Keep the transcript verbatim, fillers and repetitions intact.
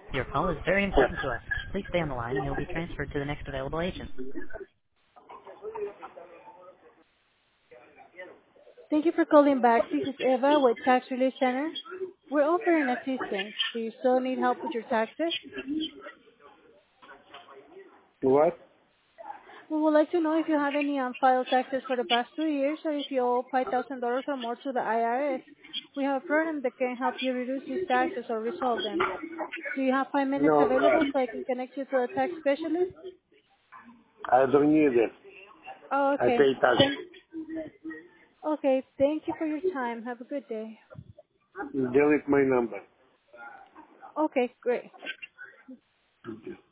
Your call is very important to us. Please stay on the line and you'll be transferred to the next available agent. Thank you for calling back. This is Eva with Tax Relief Center. We're offering assistance. Do you still need help with your taxes? What? We would like to know if you have any unfiled taxes for the past two years or if you owe five thousand dollars or more to the I R S. We have a program that can help you reduce these taxes or resolve them. Do you have five minutes No, available so uh, I can connect you to a tax specialist? I don't need it. Oh, I okay. pay tax. Thank, okay. Thank you for your time. Have a good day. Delete my number. Okay, great.